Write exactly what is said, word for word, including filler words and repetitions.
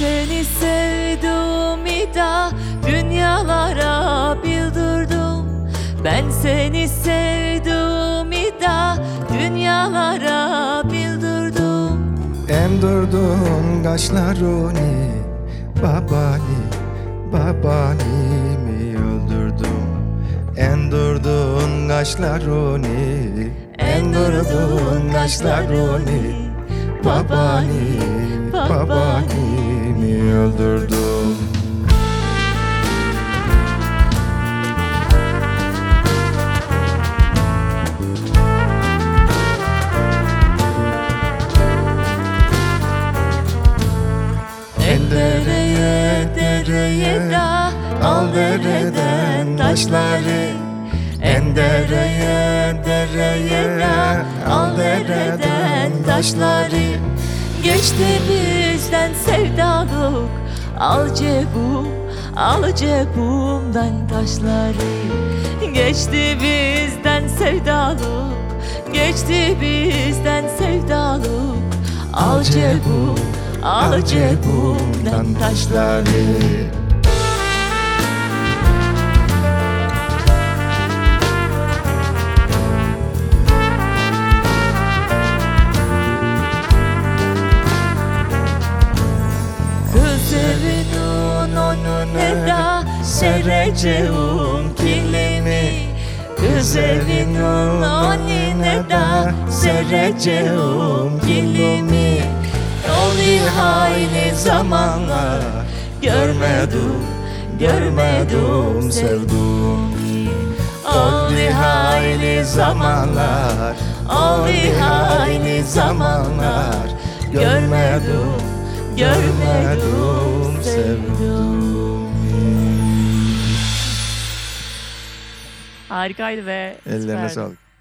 seni sevdim da dünyalara bildirdim. Ben seni sevdim da dünyalara bildirdim. Emdirdin kaşlarını, babani, babani mi öldürdüm? Endirdin kaşlarını, endirdin kaşlarını, babani, babani mi öldürdüm? Dereye dereye da al dereden taşları. En dereye dereye da al dereden taşları. Geçti bizden sevdalık, al cebum, al cebumdan taşları. Geçti bizden sevdalık, geçti bizden sevdalık, al cebum, al cebumdan taşları. Kız evinin önüne da sereceğim kilimi. Kız evinin önüne da sereceğim kilimi. Oli hayli zamanlar görmedim, görmedim sevdim. Oli hayli zamanlar, oli hayli zamanlar görmedim, görmedim sevdim. Harikaydı ve Ellerine süperdi. sağlık.